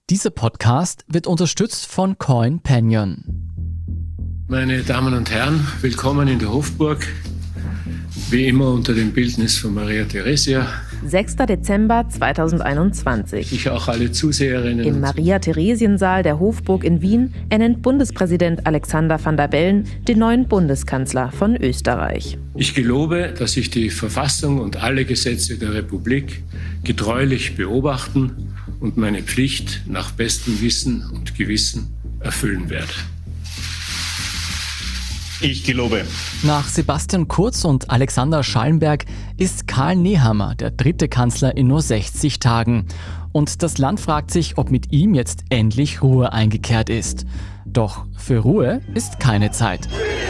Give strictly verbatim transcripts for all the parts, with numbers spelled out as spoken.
Dieser Podcast wird unterstützt von CoinPanion. Meine Damen und Herren, willkommen in der Hofburg. Wie immer unter dem Bildnis von Maria Theresia. sechster Dezember zweitausendeinundzwanzig. Ich auch alle Zuseherinnen. Im Maria-Theresien-Saal der Hofburg in Wien ernennt Bundespräsident Alexander Van der Bellen den neuen Bundeskanzler von Österreich. Ich gelobe, dass ich die Verfassung und alle Gesetze der Republik getreulich beobachten und meine Pflicht nach bestem Wissen und Gewissen erfüllen werde. Ich gelobe. Nach Sebastian Kurz und Alexander Schallenberg ist Karl Nehammer der dritte Kanzler in nur sechzig Tagen. Und das Land fragt sich, ob mit ihm jetzt endlich Ruhe eingekehrt ist. Doch für Ruhe ist keine Zeit.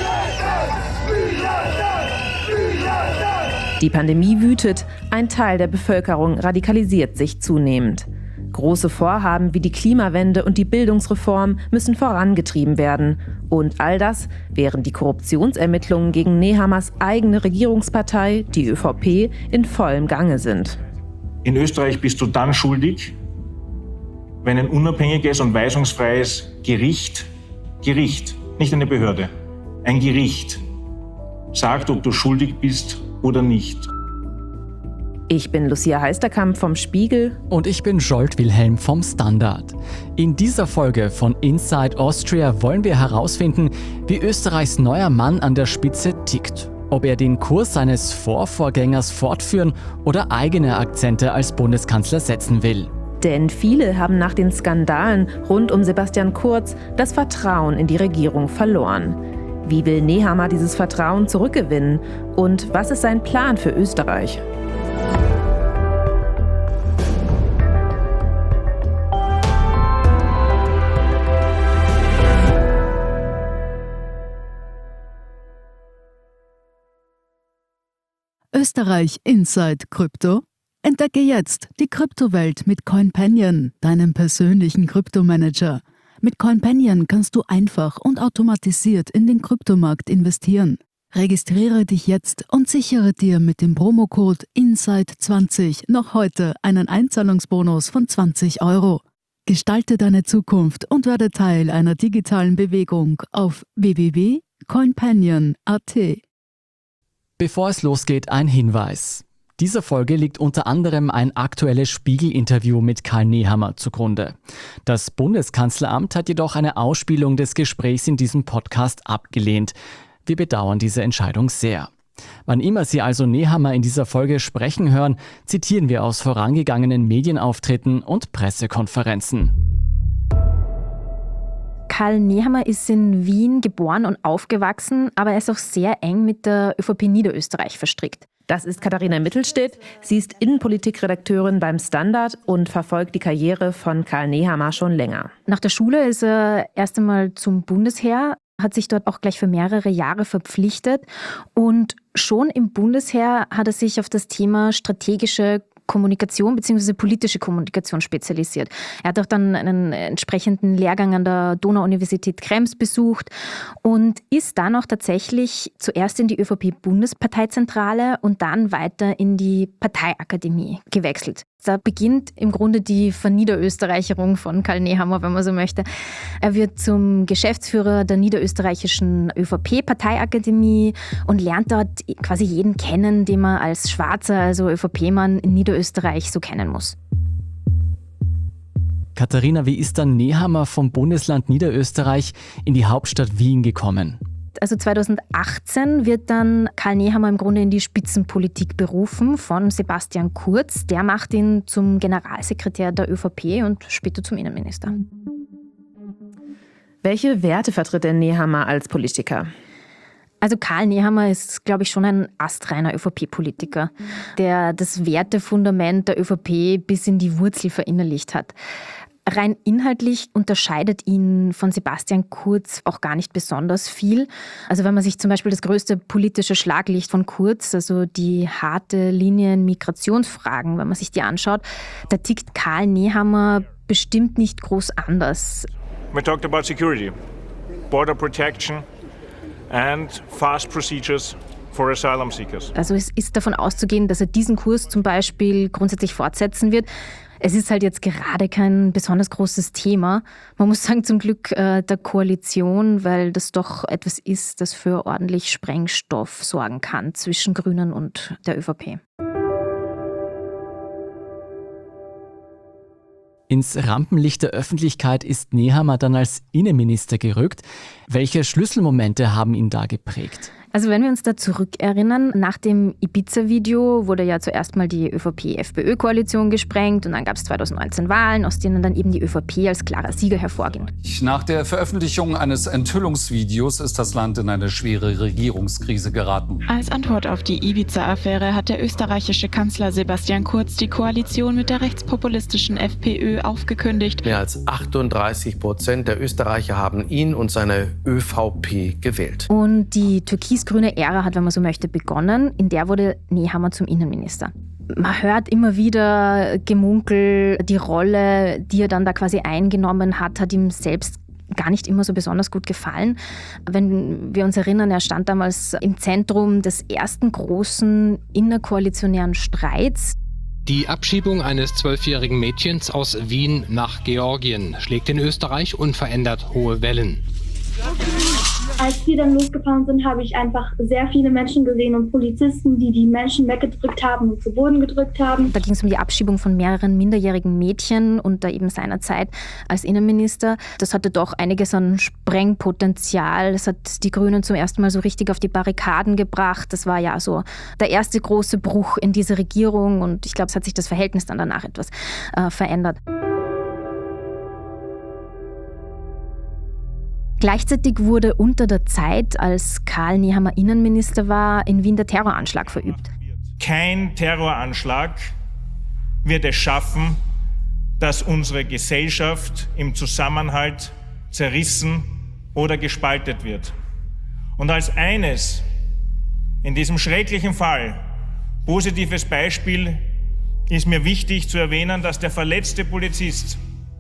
Die Pandemie wütet, ein Teil der Bevölkerung radikalisiert sich zunehmend. Große Vorhaben wie die Klimawende und die Bildungsreform müssen vorangetrieben werden. Und all das, während die Korruptionsermittlungen gegen Nehammers eigene Regierungspartei, die ÖVP, in vollem Gange sind. In Österreich bist du dann schuldig, wenn ein unabhängiges und weisungsfreies Gericht, Gericht, nicht eine Behörde, ein Gericht sagt, ob du schuldig bist oder nicht. Ich bin Lucia Heisterkamp vom Spiegel. Und ich bin Jolt Wilhelm vom Standard. In dieser Folge von Inside Austria wollen wir herausfinden, wie Österreichs neuer Mann an der Spitze tickt. Ob er den Kurs seines Vorvorgängers fortführen oder eigene Akzente als Bundeskanzler setzen will. Denn viele haben nach den Skandalen rund um Sebastian Kurz das Vertrauen in die Regierung verloren. Wie will Nehammer dieses Vertrauen zurückgewinnen? Und was ist sein Plan für Österreich? Österreich Inside Krypto? Entdecke jetzt die Kryptowelt mit CoinPanion, deinem persönlichen Kryptomanager. Mit CoinPanion kannst du einfach und automatisiert in den Kryptomarkt investieren. Registriere dich jetzt und sichere dir mit dem Promocode Inside zwanzig noch heute einen Einzahlungsbonus von zwanzig Euro. Gestalte deine Zukunft und werde Teil einer digitalen Bewegung auf w w w punkt coinpanion punkt a t. Bevor es losgeht, ein Hinweis. Dieser Folge liegt unter anderem ein aktuelles Spiegel-Interview mit Karl Nehammer zugrunde. Das Bundeskanzleramt hat jedoch eine Ausspielung des Gesprächs in diesem Podcast abgelehnt. Wir bedauern diese Entscheidung sehr. Wann immer Sie also Nehammer in dieser Folge sprechen hören, zitieren wir aus vorangegangenen Medienauftritten und Pressekonferenzen. Karl Nehammer ist in Wien geboren und aufgewachsen, aber er ist auch sehr eng mit der ÖVP Niederösterreich verstrickt. Das ist Katharina Mittelstedt. Sie ist Innenpolitikredakteurin beim Standard und verfolgt die Karriere von Karl Nehammer schon länger. Nach der Schule ist er erst einmal zum Bundesheer, hat sich dort auch gleich für mehrere Jahre verpflichtet. Und schon im Bundesheer hat er sich auf das Thema strategische Kommunikation bzw. politische Kommunikation spezialisiert. Er hat auch dann einen entsprechenden Lehrgang an der Donau-Universität Krems besucht und ist dann auch tatsächlich zuerst in die ÖVP-Bundesparteizentrale und dann weiter in die Parteiakademie gewechselt. Da beginnt im Grunde die Verniederösterreicherung von Karl Nehammer, wenn man so möchte. Er wird zum Geschäftsführer der niederösterreichischen ÖVP-Parteiakademie und lernt dort quasi jeden kennen, den man als Schwarzer, also ÖVP-Mann in Niederösterreich so kennen muss. Katharina, wie ist dann Nehammer vom Bundesland Niederösterreich in die Hauptstadt Wien gekommen? Also zweitausendachtzehn wird dann Karl Nehammer im Grunde in die Spitzenpolitik berufen von Sebastian Kurz. Der macht ihn zum Generalsekretär der ÖVP und später zum Innenminister. Welche Werte vertritt denn Nehammer als Politiker? Also Karl Nehammer ist, glaube ich, schon ein astreiner ÖVP-Politiker, der das Wertefundament der ÖVP bis in die Wurzel verinnerlicht hat. Rein inhaltlich unterscheidet ihn von Sebastian Kurz auch gar nicht besonders viel. Also wenn man sich zum Beispiel das größte politische Schlaglicht von Kurz, also die harte Linie in Migrationsfragen, wenn man sich die anschaut, da tickt Karl Nehammer bestimmt nicht groß anders. We talked about security, border protection and fast procedures for asylum seekers. Also es ist davon auszugehen, dass er diesen Kurs zum Beispiel grundsätzlich fortsetzen wird. Es ist halt jetzt gerade kein besonders großes Thema. Man muss sagen, zum Glück äh, der Koalition, weil das doch etwas ist, das für ordentlich Sprengstoff sorgen kann zwischen Grünen und der ÖVP. Ins Rampenlicht der Öffentlichkeit ist Nehammer dann als Innenminister gerückt. Welche Schlüsselmomente haben ihn da geprägt? Also wenn wir uns da zurückerinnern, nach dem Ibiza-Video wurde ja zuerst mal die ÖVP-F P Ö-Koalition gesprengt und dann gab es zwanzig neunzehn Wahlen, aus denen dann eben die ÖVP als klarer Sieger hervorging. Nach der Veröffentlichung eines Enthüllungsvideos ist das Land in eine schwere Regierungskrise geraten. Als Antwort auf die Ibiza-Affäre hat der österreichische Kanzler Sebastian Kurz die Koalition mit der rechtspopulistischen F P Ö aufgekündigt. Mehr als achtunddreißig Prozent der Österreicher haben ihn und seine ÖVP gewählt. Und die türkis-grüne Ära hat, wenn man so möchte, begonnen. In der wurde Nehammer zum Innenminister. Man hört immer wieder Gemunkel, die Rolle, die er dann da quasi eingenommen hat, hat ihm selbst gar nicht immer so besonders gut gefallen. Wenn wir uns erinnern, er stand damals im Zentrum des ersten großen innerkoalitionären Streits. Die Abschiebung eines zwölfjährigen Mädchens aus Wien nach Georgien schlägt in Österreich unverändert hohe Wellen. Als wir dann losgefahren sind, habe ich einfach sehr viele Menschen gesehen und Polizisten, die die Menschen weggedrückt haben und zu Boden gedrückt haben. Da ging es um die Abschiebung von mehreren minderjährigen Mädchen unter eben seiner Zeit als Innenminister. Das hatte doch einiges an Sprengpotenzial. Das hat die Grünen zum ersten Mal so richtig auf die Barrikaden gebracht. Das war ja so der erste große Bruch in diese Regierung und ich glaube, es hat sich das Verhältnis dann danach etwas äh, verändert. Gleichzeitig wurde unter der Zeit, als Karl Nehammer Innenminister war, in Wien der Terroranschlag verübt. Kein Terroranschlag wird es schaffen, dass unsere Gesellschaft im Zusammenhalt zerrissen oder gespaltet wird. Und als eines in diesem schrecklichen Fall positives Beispiel ist mir wichtig zu erwähnen, dass der verletzte Polizist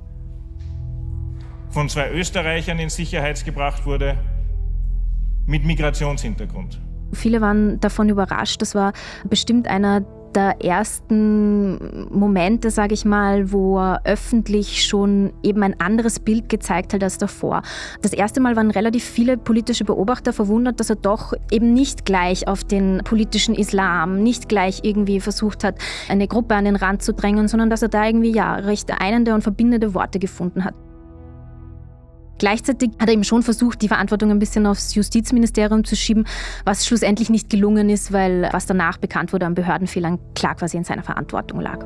von zwei Österreichern in Sicherheit gebracht wurde mit Migrationshintergrund. Viele waren davon überrascht. Das war bestimmt einer der ersten Momente, sage ich mal, wo er öffentlich schon eben ein anderes Bild gezeigt hat als davor. Das erste Mal waren relativ viele politische Beobachter verwundert, dass er doch eben nicht gleich auf den politischen Islam, nicht gleich irgendwie versucht hat, eine Gruppe an den Rand zu drängen, sondern dass er da irgendwie ja recht einende und verbindende Worte gefunden hat. Gleichzeitig hat er eben schon versucht, die Verantwortung ein bisschen aufs Justizministerium zu schieben, was schlussendlich nicht gelungen ist, weil was danach bekannt wurde an Behördenfehlern klar quasi in seiner Verantwortung lag.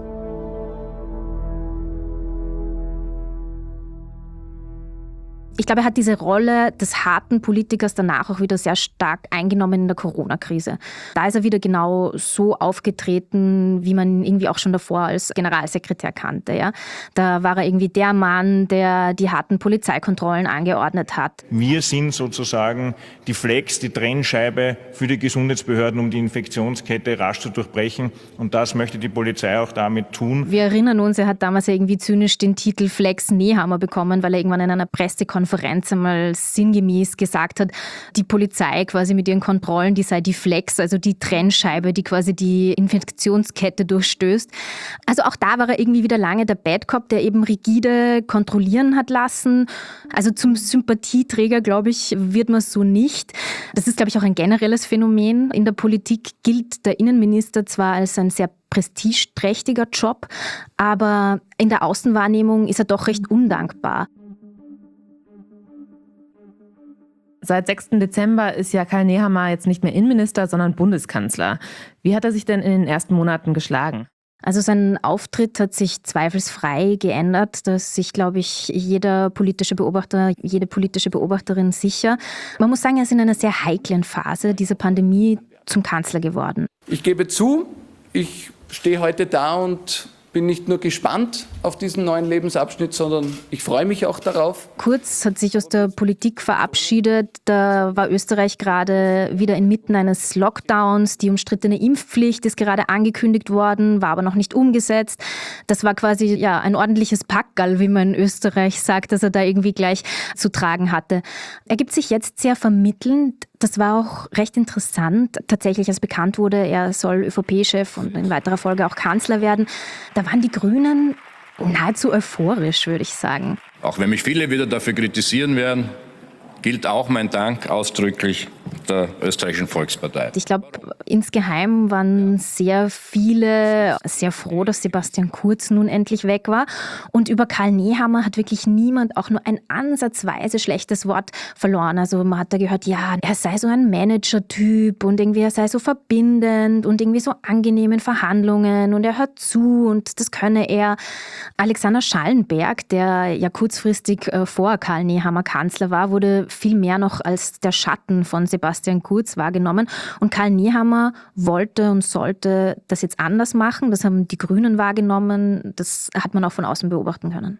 Ich glaube, er hat diese Rolle des harten Politikers danach auch wieder sehr stark eingenommen in der Corona-Krise. Da ist er wieder genau so aufgetreten, wie man ihn irgendwie auch schon davor als Generalsekretär kannte. Ja? Da war er irgendwie der Mann, der die harten Polizeikontrollen angeordnet hat. Wir sind sozusagen die Flex, die Trennscheibe für die Gesundheitsbehörden, um die Infektionskette rasch zu durchbrechen. Und das möchte die Polizei auch damit tun. Wir erinnern uns, er hat damals irgendwie zynisch den Titel Flex Nehammer bekommen, weil er irgendwann in einer Pressekonferenz Konferenz einmal sinngemäß gesagt hat, die Polizei quasi mit ihren Kontrollen, die sei die Flex, also die Trennscheibe, die quasi die Infektionskette durchstößt. Also auch da war er irgendwie wieder lange der Bad Cop, der eben rigide kontrollieren hat lassen. Also zum Sympathieträger, glaube ich, wird man so nicht. Das ist, glaube ich, auch ein generelles Phänomen. In der Politik gilt der Innenminister zwar als ein sehr prestigeträchtiger Job, aber in der Außenwahrnehmung ist er doch recht undankbar. Seit sechsten Dezember ist ja Karl Nehammer jetzt nicht mehr Innenminister, sondern Bundeskanzler. Wie hat er sich denn in den ersten Monaten geschlagen? Also sein Auftritt hat sich zweifelsfrei geändert. Da ist sich, glaube ich, jeder politische Beobachter, jede politische Beobachterin sicher. Man muss sagen, er ist in einer sehr heiklen Phase dieser Pandemie zum Kanzler geworden. Ich gebe zu, ich stehe heute da und bin nicht nur gespannt auf diesen neuen Lebensabschnitt, sondern ich freue mich auch darauf. Kurz hat sich aus der Politik verabschiedet. Da war Österreich gerade wieder inmitten eines Lockdowns. Die umstrittene Impfpflicht ist gerade angekündigt worden, war aber noch nicht umgesetzt. Das war quasi ja ein ordentliches Packerl, wie man in Österreich sagt, dass er da irgendwie gleich zu tragen hatte. Er gibt sich jetzt sehr vermittelnd. Das war auch recht interessant. Tatsächlich, als bekannt wurde, er soll ÖVP-Chef und in weiterer Folge auch Kanzler werden, da waren die Grünen Nahezu euphorisch, würde ich sagen. Auch wenn mich viele wieder dafür kritisieren werden, gilt auch mein Dank ausdrücklich der Österreichischen Volkspartei. Ich glaube, insgeheim waren sehr viele sehr froh, dass Sebastian Kurz nun endlich weg war. Und über Karl Nehammer hat wirklich niemand auch nur ein ansatzweise schlechtes Wort verloren. Also man hat da gehört, ja, er sei so ein Manager-Typ und irgendwie er sei so verbindend und irgendwie so angenehm in Verhandlungen und er hört zu und das könne er. Alexander Schallenberg, der ja kurzfristig vor Karl Nehammer Kanzler war, wurde viel mehr noch als der Schatten von Sebastian Kurz wahrgenommen. Und Karl Nehammer wollte und sollte das jetzt anders machen. Das haben die Grünen wahrgenommen. Das hat man auch von außen beobachten können.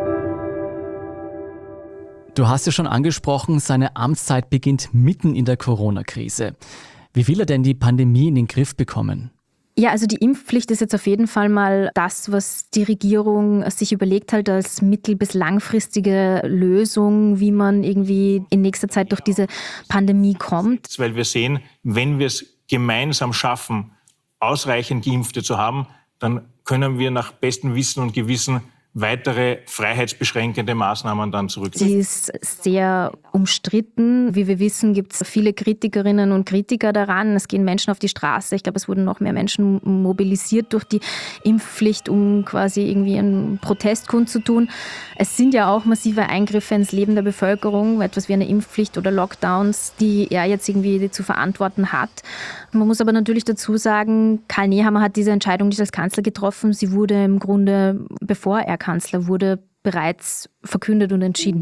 Du hast ja schon angesprochen, seine Amtszeit beginnt mitten in der Corona-Krise. Wie will er denn die Pandemie in den Griff bekommen? Ja, also die Impfpflicht ist jetzt auf jeden Fall mal das, was die Regierung sich überlegt hat als mittel- bis langfristige Lösung, wie man irgendwie in nächster Zeit durch diese Pandemie kommt. Weil wir sehen, wenn wir es gemeinsam schaffen, ausreichend Geimpfte zu haben, dann können wir nach bestem Wissen und Gewissen weitere freiheitsbeschränkende Maßnahmen dann zurückziehen. Sie ist sehr umstritten. Wie wir wissen, gibt es viele Kritikerinnen und Kritiker daran. Es gehen Menschen auf die Straße. Ich glaube, es wurden noch mehr Menschen mobilisiert durch die Impfpflicht, um quasi irgendwie einen Protest kundzutun. Es sind ja auch massive Eingriffe ins Leben der Bevölkerung, etwas wie eine Impfpflicht oder Lockdowns, die er jetzt irgendwie zu verantworten hat. Man muss aber natürlich dazu sagen, Karl Nehammer hat diese Entscheidung nicht als Kanzler getroffen. Sie wurde im Grunde, bevor er Kanzler wurde, bereits verkündet und entschieden.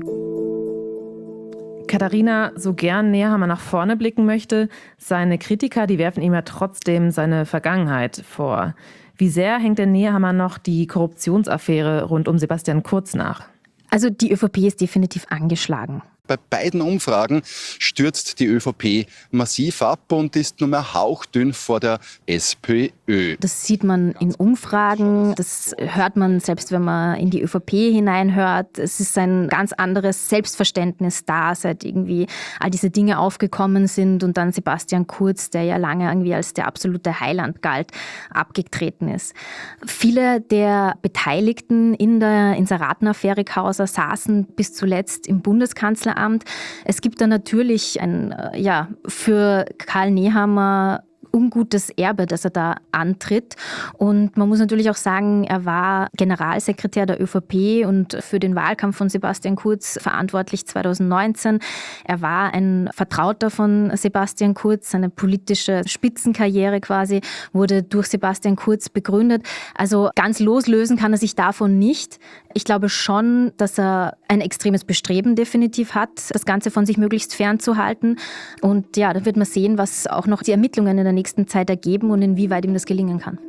Katharina, so gern Nehammer nach vorne blicken möchte, seine Kritiker, die werfen ihm ja trotzdem seine Vergangenheit vor. Wie sehr hängt denn Nehammer noch die Korruptionsaffäre rund um Sebastian Kurz nach? Also die ÖVP ist definitiv angeschlagen. Bei beiden Umfragen stürzt die ÖVP massiv ab und ist nur mehr hauchdünn vor der SPÖ. Das sieht man in Umfragen, das hört man selbst, wenn man in die ÖVP hineinhört. Es ist ein ganz anderes Selbstverständnis da, seit irgendwie all diese Dinge aufgekommen sind und dann Sebastian Kurz, der ja lange irgendwie als der absolute Heiland galt, abgetreten ist. Viele der Beteiligten in der Inseratenaffäre Causa saßen bis zuletzt im Bundeskanzleramt. Es gibt da natürlich ein, ja, für Karl Nehammer ungutes Erbe, das er da antritt. Und man muss natürlich auch sagen, er war Generalsekretär der ÖVP und für den Wahlkampf von Sebastian Kurz verantwortlich zweitausendneunzehn. Er war ein Vertrauter von Sebastian Kurz. Seine politische Spitzenkarriere quasi wurde durch Sebastian Kurz begründet. Also ganz loslösen kann er sich davon nicht. Ich glaube schon, dass er ein extremes Bestreben definitiv hat, das Ganze von sich möglichst fernzuhalten. Und ja, da wird man sehen, was auch noch die Ermittlungen in der nächsten Zeit ergeben und inwieweit ihm das gelingen kann.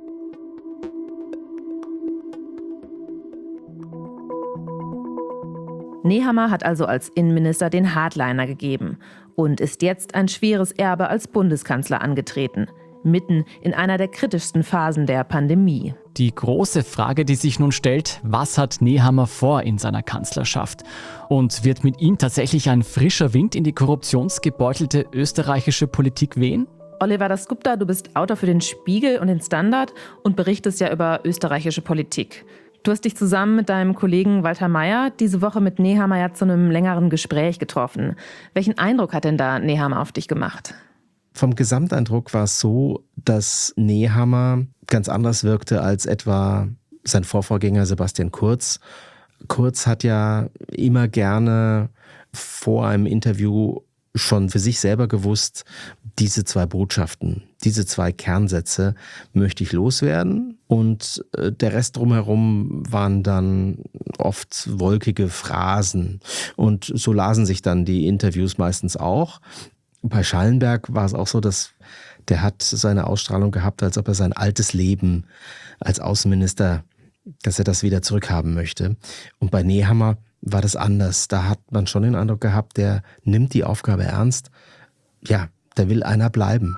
Nehammer hat also als Innenminister den Hardliner gegeben und ist jetzt ein schweres Erbe als Bundeskanzler angetreten, mitten in einer der kritischsten Phasen der Pandemie. Die große Frage, die sich nun stellt, was hat Nehammer vor in seiner Kanzlerschaft? Und wird mit ihm tatsächlich ein frischer Wind in die korruptionsgebeutelte österreichische Politik wehen? Oliver Dasgupta, du bist Autor für den Spiegel und den Standard und berichtest ja über österreichische Politik. Du hast dich zusammen mit deinem Kollegen Walter Meier diese Woche mit Nehammer ja zu einem längeren Gespräch getroffen. Welchen Eindruck hat denn da Nehammer auf dich gemacht? Vom Gesamteindruck war es so, dass Nehammer ganz anders wirkte als etwa sein Vorvorgänger Sebastian Kurz. Kurz hat ja immer gerne vor einem Interview schon für sich selber gewusst, diese zwei Botschaften, diese zwei Kernsätze möchte ich loswerden. Und der Rest drumherum waren dann oft wolkige Phrasen. Und so lasen sich dann die Interviews meistens auch. Bei Schallenberg war es auch so, dass der hat seine Ausstrahlung gehabt, als ob er sein altes Leben als Außenminister, dass er das wieder zurückhaben möchte. Und bei Nehammer war das anders. Da hat man schon den Eindruck gehabt, der nimmt die Aufgabe ernst. Ja, da will einer bleiben.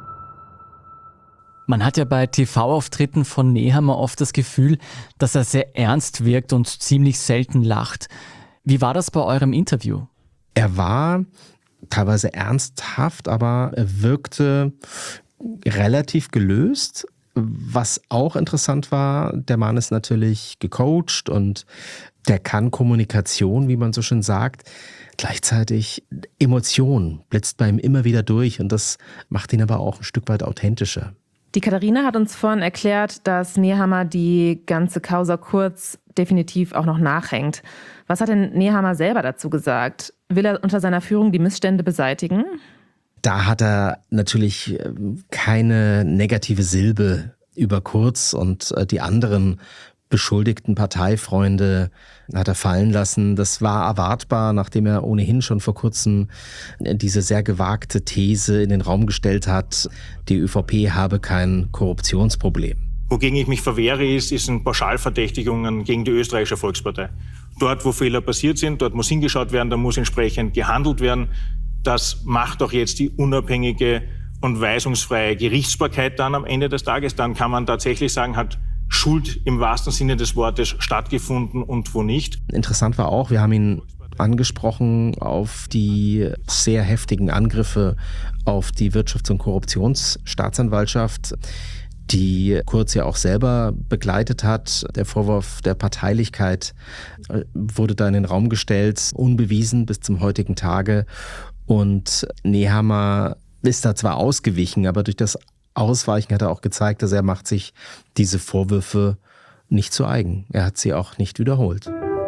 Man hat ja bei T V-Auftritten von Nehammer oft das Gefühl, dass er sehr ernst wirkt und ziemlich selten lacht. Wie war das bei eurem Interview? Er war teilweise ernsthaft, aber er wirkte relativ gelöst. Was auch interessant war, der Mann ist natürlich gecoacht und der kann Kommunikation, wie man so schön sagt. Gleichzeitig Emotion blitzt bei ihm immer wieder durch und das macht ihn aber auch ein Stück weit authentischer. Die Katharina hat uns vorhin erklärt, dass Nehammer die ganze Causa Kurz definitiv auch noch nachhängt. Was hat denn Nehammer selber dazu gesagt? Will er unter seiner Führung die Missstände beseitigen? Da hat er natürlich keine negative Silbe über Kurz und die anderen beschuldigten Parteifreunde hat er fallen lassen. Das war erwartbar, nachdem er ohnehin schon vor kurzem diese sehr gewagte These in den Raum gestellt hat, die ÖVP habe kein Korruptionsproblem. Wogegen ich mich verwehre, ist, ist sind Pauschalverdächtigungen gegen die österreichische Volkspartei. Dort, wo Fehler passiert sind, dort muss hingeschaut werden, da muss entsprechend gehandelt werden. Das macht auch jetzt die unabhängige und weisungsfreie Gerichtsbarkeit dann am Ende des Tages. Dann kann man tatsächlich sagen, hat Schuld im wahrsten Sinne des Wortes stattgefunden und wo nicht. Interessant war auch, wir haben ihn angesprochen auf die sehr heftigen Angriffe auf die Wirtschafts- und Korruptionsstaatsanwaltschaft, die Kurz ja auch selber begleitet hat. Der Vorwurf der Parteilichkeit wurde da in den Raum gestellt, unbewiesen bis zum heutigen Tage. Und Nehammer ist da zwar ausgewichen, aber durch das Ausweichen hat er auch gezeigt, dass er macht sich diese Vorwürfe nicht zu eigen. Er hat sie auch nicht wiederholt.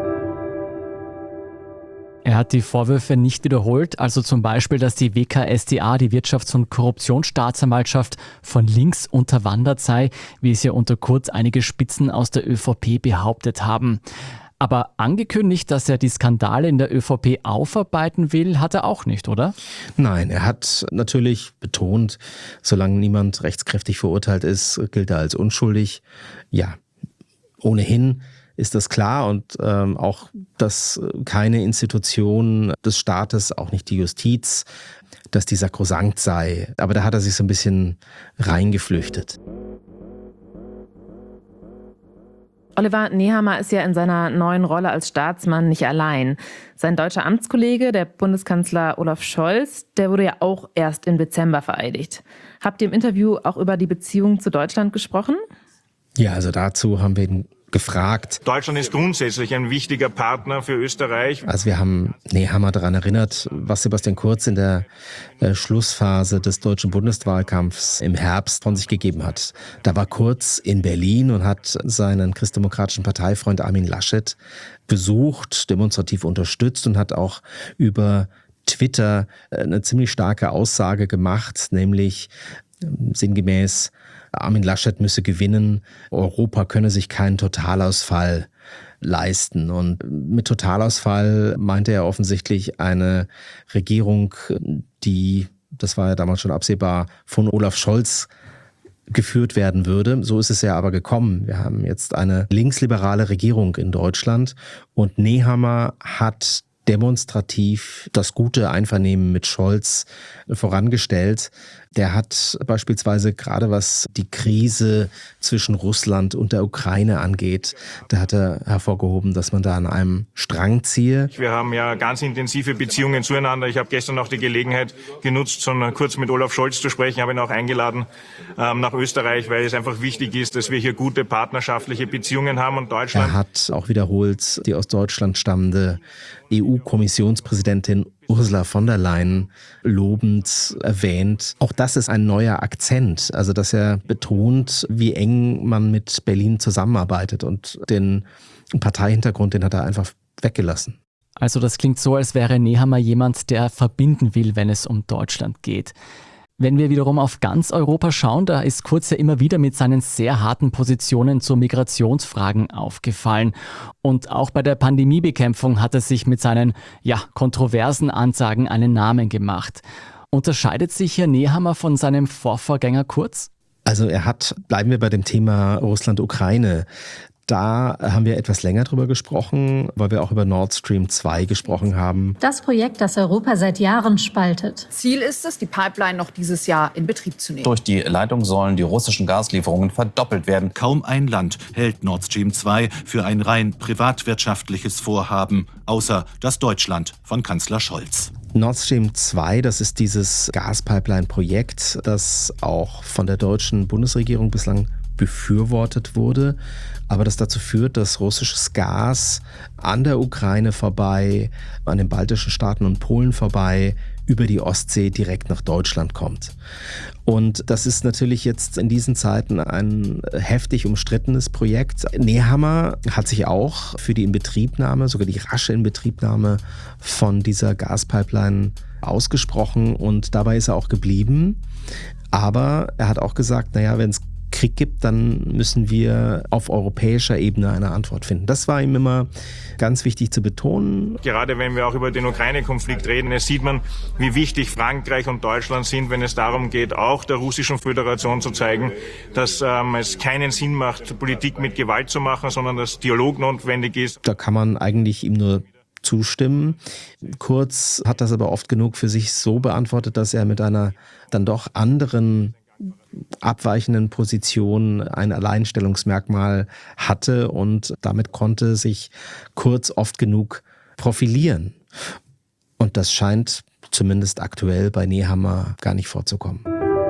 Er hat die Vorwürfe nicht wiederholt, also zum Beispiel, dass die W K S t A, die Wirtschafts- und Korruptionsstaatsanwaltschaft, von links unterwandert sei, wie es ja unter Kurz einige Spitzen aus der ÖVP behauptet haben. Aber angekündigt, dass er die Skandale in der ÖVP aufarbeiten will, hat er auch nicht, oder? Nein, er hat natürlich betont, solange niemand rechtskräftig verurteilt ist, gilt er als unschuldig. Ja, ohnehin ist das klar und ähm, auch, dass keine Institution des Staates, auch nicht die Justiz, dass die sakrosankt sei. Aber da hat er sich so ein bisschen reingeflüchtet. Oliver, Nehammer ist ja in seiner neuen Rolle als Staatsmann nicht allein. Sein deutscher Amtskollege, der Bundeskanzler Olaf Scholz, der wurde ja auch erst im Dezember vereidigt. Habt ihr im Interview auch über die Beziehung zu Deutschland gesprochen? Ja, also dazu haben wir ihn gefragt. Deutschland ist grundsätzlich ein wichtiger Partner für Österreich. Also wir haben Nehammer daran erinnert, was Sebastian Kurz in der äh, Schlussphase des deutschen Bundestagswahlkampfs im Herbst von sich gegeben hat. Da war Kurz in Berlin und hat seinen christdemokratischen Parteifreund Armin Laschet besucht, demonstrativ unterstützt und hat auch über Twitter eine ziemlich starke Aussage gemacht, nämlich äh, sinngemäß, Armin Laschet müsse gewinnen, Europa könne sich keinen Totalausfall leisten. Und mit Totalausfall meinte er offensichtlich eine Regierung, die, das war ja damals schon absehbar, von Olaf Scholz geführt werden würde. So ist es ja aber gekommen. Wir haben jetzt eine linksliberale Regierung in Deutschland und Nehammer hat demonstrativ das gute Einvernehmen mit Scholz vorangestellt. Der hat beispielsweise gerade was die Krise zwischen Russland und der Ukraine angeht, da hat er hervorgehoben, dass man da an einem Strang ziehe. Wir haben ja ganz intensive Beziehungen zueinander. Ich habe gestern auch die Gelegenheit genutzt, schon kurz mit Olaf Scholz zu sprechen. Ich habe ihn auch eingeladen ähm, nach Österreich, weil es einfach wichtig ist, dass wir hier gute partnerschaftliche Beziehungen haben und Deutschland. Er hat auch wiederholt die aus Deutschland stammende E U-Kommissionspräsidentin Ursula von der Leyen lobend erwähnt. Auch das ist ein neuer Akzent, also dass er betont, wie eng man mit Berlin zusammenarbeitet und den Parteihintergrund, den hat er einfach weggelassen. Also das klingt so, als wäre Nehammer jemand, der verbinden will, wenn es um Deutschland geht. Wenn wir wiederum auf ganz Europa schauen, da ist Kurz ja immer wieder mit seinen sehr harten Positionen zu Migrationsfragen aufgefallen. Und auch bei der Pandemiebekämpfung hat er sich mit seinen, ja, kontroversen Ansagen einen Namen gemacht. Unterscheidet sich Herr Nehammer von seinem Vorvorgänger Kurz? Also er hat, bleiben wir bei dem Thema Russland-Ukraine. Da haben wir etwas länger drüber gesprochen, weil wir auch über Nord Stream zwei gesprochen haben. Das Projekt, das Europa seit Jahren spaltet. Ziel ist es, die Pipeline noch dieses Jahr in Betrieb zu nehmen. Durch die Leitung sollen die russischen Gaslieferungen verdoppelt werden. Kaum ein Land hält Nord Stream zwei für ein rein privatwirtschaftliches Vorhaben, außer das Deutschland von Kanzler Scholz. Nord Stream zwei, das ist dieses Gaspipeline-Projekt, das auch von der deutschen Bundesregierung bislang befürwortet wurde, aber das dazu führt, dass russisches Gas an der Ukraine vorbei, an den baltischen Staaten und Polen vorbei, über die Ostsee direkt nach Deutschland kommt. Und das ist natürlich jetzt in diesen Zeiten ein heftig umstrittenes Projekt. Nehammer hat sich auch für die Inbetriebnahme, sogar die rasche Inbetriebnahme von dieser Gaspipeline ausgesprochen und dabei ist er auch geblieben. Aber er hat auch gesagt, naja, wenn es Krieg gibt, dann müssen wir auf europäischer Ebene eine Antwort finden. Das war ihm immer ganz wichtig zu betonen. Gerade wenn wir auch über den Ukraine-Konflikt reden, es sieht man, wie wichtig Frankreich und Deutschland sind, wenn es darum geht, auch der Russischen Föderation zu zeigen, dass ähm, es keinen Sinn macht, Politik mit Gewalt zu machen, sondern dass Dialog notwendig ist. Da kann man eigentlich ihm nur zustimmen. Kurz hat das aber oft genug für sich so beantwortet, dass er mit einer dann doch anderen abweichenden Position ein Alleinstellungsmerkmal hatte und damit konnte sich Kurz oft genug profilieren. Und das scheint zumindest aktuell bei Nehammer gar nicht vorzukommen.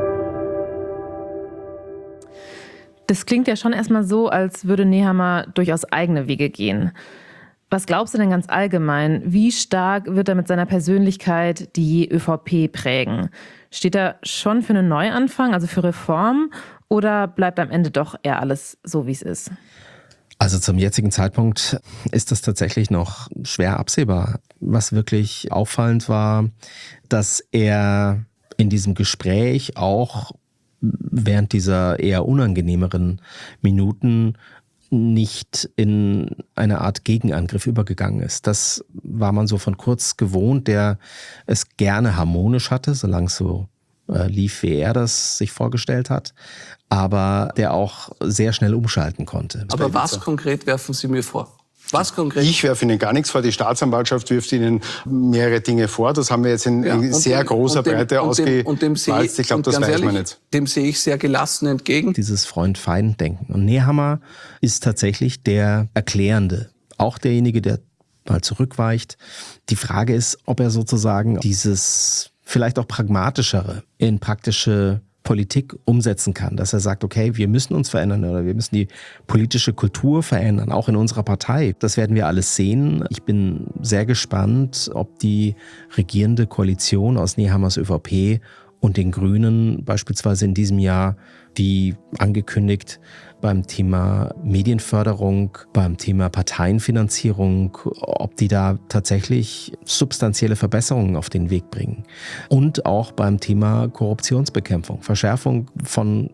Das klingt ja schon erstmal so, als würde Nehammer durchaus eigene Wege gehen. Was glaubst du denn ganz allgemein, wie stark wird er mit seiner Persönlichkeit die ÖVP prägen? Steht er schon für einen Neuanfang, also für Reform, oder bleibt am Ende doch eher alles so, wie es ist? Also zum jetzigen Zeitpunkt ist das tatsächlich noch schwer absehbar. Was wirklich auffallend war, dass er in diesem Gespräch auch während dieser eher unangenehmeren Minuten nicht in eine Art Gegenangriff übergegangen ist. Das war man so von Kurz gewohnt, der es gerne harmonisch hatte, solange es so äh, lief, wie er das sich vorgestellt hat, aber der auch sehr schnell umschalten konnte. Aber was konkret werfen Sie mir vor? Was konkret? Ich werfe Ihnen gar nichts vor. Die Staatsanwaltschaft wirft Ihnen mehrere Dinge vor. Das haben wir jetzt in, ja, in sehr dem, großer dem, Breite ausgewalzt. Ich glaube, das weiß man nicht. Dem sehe ich sehr gelassen entgegen. Dieses Freund-Feind-Denken. Und Nehammer ist tatsächlich der Erklärende. Auch derjenige, der mal zurückweicht. Die Frage ist, ob er sozusagen dieses vielleicht auch pragmatischere in praktische Politik umsetzen kann, dass er sagt, okay, wir müssen uns verändern oder wir müssen die politische Kultur verändern, auch in unserer Partei. Das werden wir alles sehen. Ich bin sehr gespannt, ob die regierende Koalition aus Nehammers ÖVP und den Grünen beispielsweise in diesem Jahr, wie angekündigt, beim Thema Medienförderung, beim Thema Parteienfinanzierung, ob die da tatsächlich substanzielle Verbesserungen auf den Weg bringen. Und auch beim Thema Korruptionsbekämpfung, Verschärfung von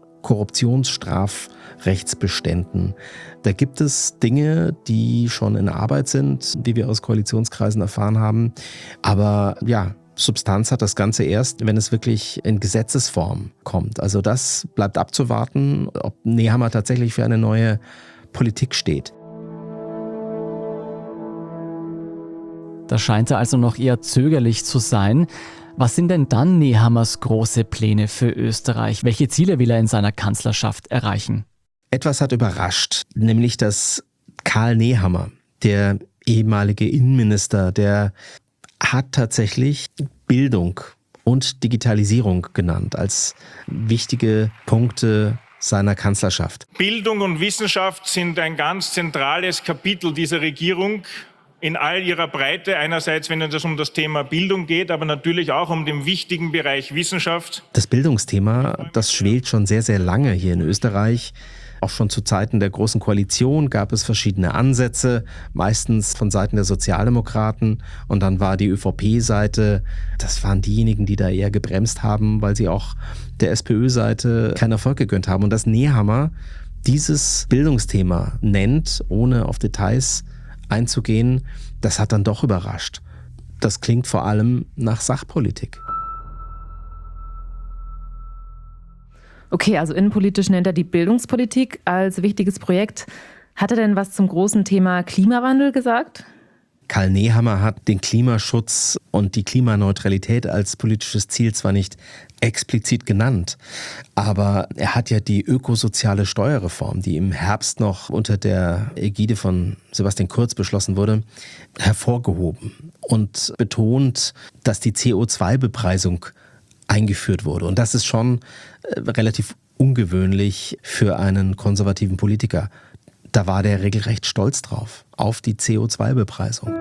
Korruptionsstrafrechtsbeständen. Da gibt es Dinge, die schon in Arbeit sind, wie wir aus Koalitionskreisen erfahren haben. Aber ja, Substanz hat das Ganze erst, wenn es wirklich in Gesetzesform kommt. Also das bleibt abzuwarten, ob Nehammer tatsächlich für eine neue Politik steht. Da scheint er also noch eher zögerlich zu sein. Was sind denn dann Nehammers große Pläne für Österreich? Welche Ziele will er in seiner Kanzlerschaft erreichen? Etwas hat überrascht, nämlich dass Karl Nehammer, der ehemalige Innenminister, der hat tatsächlich Bildung und Digitalisierung genannt als wichtige Punkte seiner Kanzlerschaft. Bildung und Wissenschaft sind ein ganz zentrales Kapitel dieser Regierung in all ihrer Breite. Einerseits, wenn es um das Thema Bildung geht, aber natürlich auch um den wichtigen Bereich Wissenschaft. Das Bildungsthema, das schwelt schon sehr, sehr lange hier in Österreich. Auch schon zu Zeiten der Großen Koalition gab es verschiedene Ansätze, meistens von Seiten der Sozialdemokraten. Und dann war die ÖVP-Seite, das waren diejenigen, die da eher gebremst haben, weil sie auch der SPÖ-Seite keinen Erfolg gegönnt haben. Und dass Nehammer dieses Bildungsthema nennt, ohne auf Details einzugehen, das hat dann doch überrascht. Das klingt vor allem nach Sachpolitik. Okay, also innenpolitisch nennt er die Bildungspolitik als wichtiges Projekt. Hat er denn was zum großen Thema Klimawandel gesagt? Karl Nehammer hat den Klimaschutz und die Klimaneutralität als politisches Ziel zwar nicht explizit genannt, aber er hat ja die ökosoziale Steuerreform, die im Herbst noch unter der Ägide von Sebastian Kurz beschlossen wurde, hervorgehoben und betont, dass die C O zwei Bepreisung eingeführt wurde. Und das ist schon relativ ungewöhnlich für einen konservativen Politiker. Da war der regelrecht stolz drauf, auf die C O zwei Bepreisung.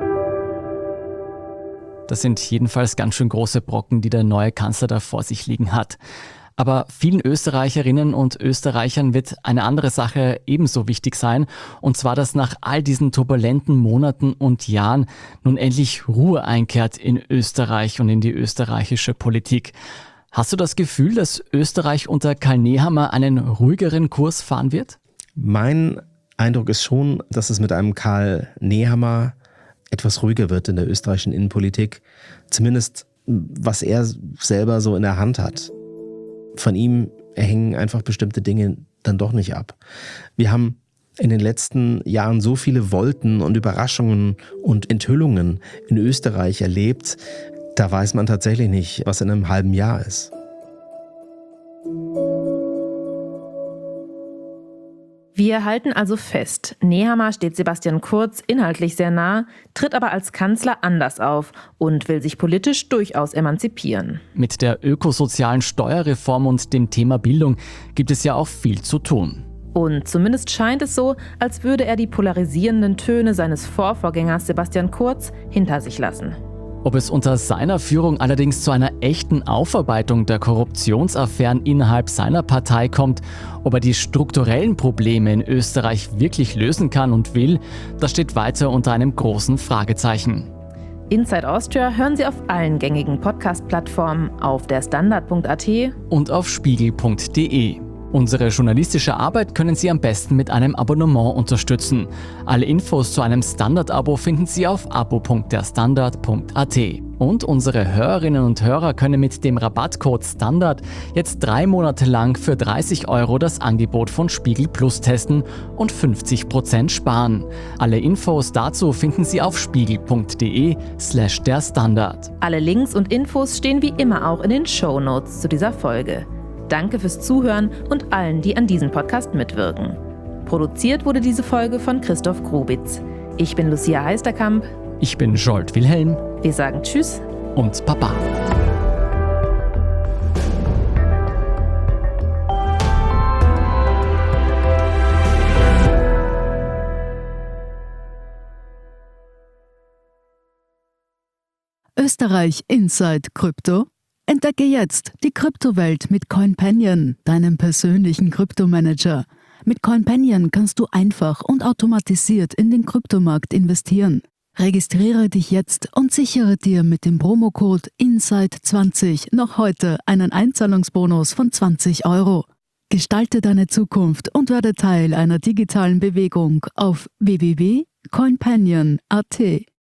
Das sind jedenfalls ganz schön große Brocken, die der neue Kanzler da vor sich liegen hat. Aber vielen Österreicherinnen und Österreichern wird eine andere Sache ebenso wichtig sein. Und zwar, dass nach all diesen turbulenten Monaten und Jahren nun endlich Ruhe einkehrt in Österreich und in die österreichische Politik. Hast du das Gefühl, dass Österreich unter Karl Nehammer einen ruhigeren Kurs fahren wird? Mein Eindruck ist schon, dass es mit einem Karl Nehammer etwas ruhiger wird in der österreichischen Innenpolitik. Zumindest was er selber so in der Hand hat. Von ihm hängen einfach bestimmte Dinge dann doch nicht ab. Wir haben in den letzten Jahren so viele Wolken und Überraschungen und Enthüllungen in Österreich erlebt, da weiß man tatsächlich nicht, was in einem halben Jahr ist. Wir halten also fest, Nehammer steht Sebastian Kurz inhaltlich sehr nah, tritt aber als Kanzler anders auf und will sich politisch durchaus emanzipieren. Mit der ökosozialen Steuerreform und dem Thema Bildung gibt es ja auch viel zu tun. Und zumindest scheint es so, als würde er die polarisierenden Töne seines Vorvorgängers Sebastian Kurz hinter sich lassen. Ob es unter seiner Führung allerdings zu einer echten Aufarbeitung der Korruptionsaffären innerhalb seiner Partei kommt, ob er die strukturellen Probleme in Österreich wirklich lösen kann und will, das steht weiter unter einem großen Fragezeichen. Inside Austria hören Sie auf allen gängigen Podcast-Plattformen, auf der Standard punkt a t und auf spiegel punkt de. Unsere journalistische Arbeit können Sie am besten mit einem Abonnement unterstützen. Alle Infos zu einem Standard-Abo finden Sie auf abo punkt der standard punkt a t. Und unsere Hörerinnen und Hörer können mit dem Rabattcode STANDARD jetzt drei Monate lang für dreißig Euro das Angebot von Spiegel Plus testen und fünfzig Prozent sparen. Alle Infos dazu finden Sie auf spiegel punkt de slash der Standard. Alle Links und Infos stehen wie immer auch in den Shownotes zu dieser Folge. Danke fürs Zuhören und allen, die an diesem Podcast mitwirken. Produziert wurde diese Folge von Christoph Grubitz. Ich bin Lucia Heisterkamp. Ich bin Jolt Wilhelm. Wir sagen Tschüss und Baba. Österreich Inside Krypto. Entdecke jetzt die Kryptowelt mit CoinPanion, deinem persönlichen Kryptomanager. Mit CoinPanion kannst du einfach und automatisiert in den Kryptomarkt investieren. Registriere dich jetzt und sichere dir mit dem Promocode Inside zwanzig noch heute einen Einzahlungsbonus von zwanzig Euro. Gestalte deine Zukunft und werde Teil einer digitalen Bewegung auf w w w punkt coinpanion punkt a t.